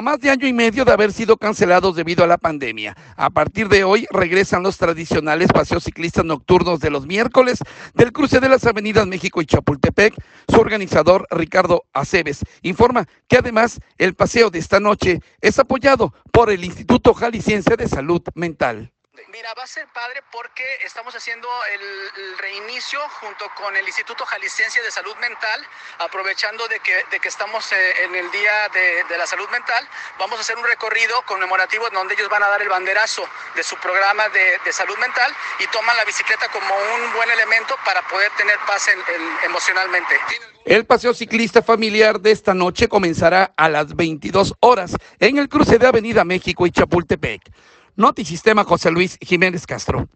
más de año y medio de haber sido cancelados debido a la pandemia. A partir de hoy regresan los tradicionales paseos ciclistas nocturnos de los miércoles del cruce de las avenidas México y Chapultepec. Su organizador, Ricardo Aceves, informa que además el paseo de esta noche es apoyado por el Instituto Jalisciense de Salud Mental. Mira, va a ser padre porque estamos haciendo el reinicio junto con el Instituto Jalisciense de Salud Mental, aprovechando de que estamos en el Día de la Salud Mental. Vamos a hacer un recorrido conmemorativo donde ellos van a dar el banderazo de su programa de salud mental y toman la bicicleta como un buen elemento para poder tener paz emocionalmente. El paseo ciclista familiar de esta noche comenzará a las 22 horas en el cruce de Avenida México y Chapultepec. Notisistema José Luis Jiménez Castro.